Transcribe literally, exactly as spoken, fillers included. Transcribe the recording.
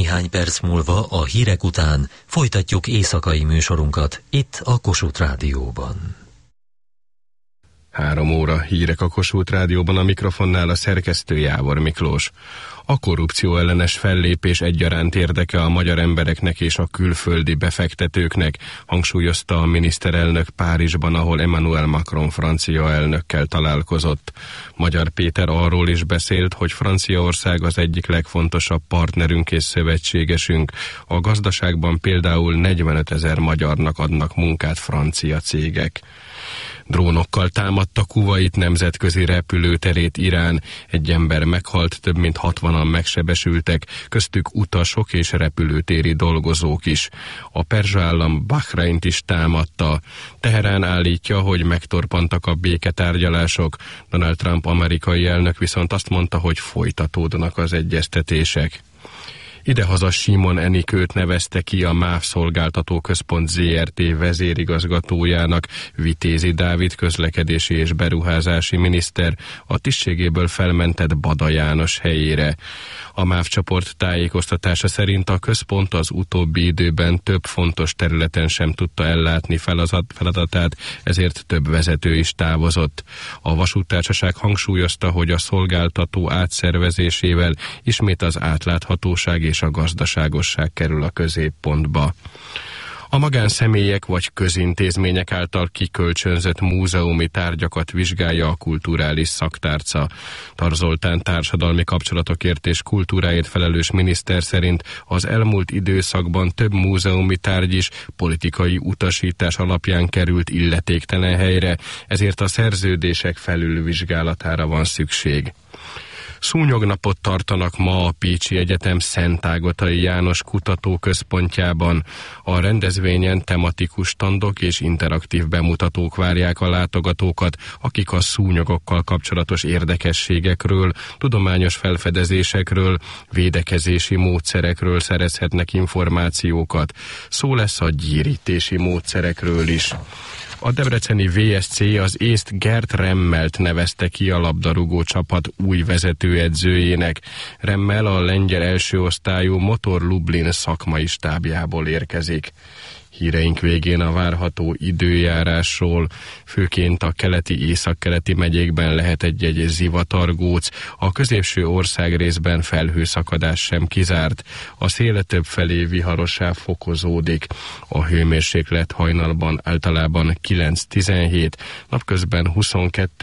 Néhány perc múlva a hírek után folytatjuk éjszakai műsorunkat itt a Kossuth Rádióban. Három óra hírek a Kossuth Rádióban, a mikrofonnál a szerkesztő Jávor Miklós. A korrupció ellenes fellépés egyaránt érdeke a magyar embereknek és a külföldi befektetőknek, hangsúlyozta a miniszterelnök Párizsban, ahol Emmanuel Macron francia elnökkel találkozott. Magyar Péter arról is beszélt, hogy Franciaország az egyik legfontosabb partnerünk és szövetségesünk. A gazdaságban például negyvenötezer magyarnak adnak munkát francia cégek. Drónokkal támadta Kuvait nemzetközi repülőterét Irán. Egy ember meghalt, több mint hatvanan megsebesültek, köztük utasok és repülőtéri dolgozók is. A perzsa állam Bahreint is támadta. Teherán állítja, hogy megtorpantak a béketárgyalások. Donald Trump amerikai elnök viszont azt mondta, hogy folytatódnak az egyeztetések. Idehaza Simon Enikőt nevezte ki a MÁV Szolgáltató Központ zé er té vezérigazgatójának. Vitézi Dávid közlekedési és beruházási miniszter a tisztségéből felmentett Bada János helyére. A MÁV csoport tájékoztatása szerint a központ az utóbbi időben több fontos területen sem tudta ellátni feladatát, ezért több vezető is távozott. A vasúttársaság hangsúlyozta, hogy a szolgáltató átszervezésével ismét az átláthatóság és a gazdaságosság kerül a középpontba. A magánszemélyek vagy közintézmények által kikölcsönzött múzeumi tárgyakat vizsgálja a kulturális szaktárca. Tar Zoltán társadalmi kapcsolatokért és kultúráért felelős miniszter szerint az elmúlt időszakban több múzeumi tárgy is politikai utasítás alapján került illetéktelen helyre, ezért a szerződések felülvizsgálatára van szükség. Szúnyognapot tartanak ma a Pécsi Egyetem Szentágotai János Kutatóközpontjában. A rendezvényen tematikus standok és interaktív bemutatók várják a látogatókat, akik a szúnyogokkal kapcsolatos érdekességekről, tudományos felfedezésekről, védekezési módszerekről szerezhetnek információkat. Szó lesz a gyérítési módszerekről is. A debreceni vé es cé az észt Gert Remmelt nevezte ki a labdarúgó csapat új vezetőedzőjének. Remmel a lengyel első osztályú Motor Lublin szakmai stábjából érkezik. Híreink végén a várható időjárásról, főként a keleti északkeleti megyékben lehet egy-egy zivatargóc, a középső országrészben felhőszakadás sem kizárt, a szél többfelé viharossá fokozódik, a hőmérséklet hajnalban általában kilenc tizenhét, napközben huszonkettő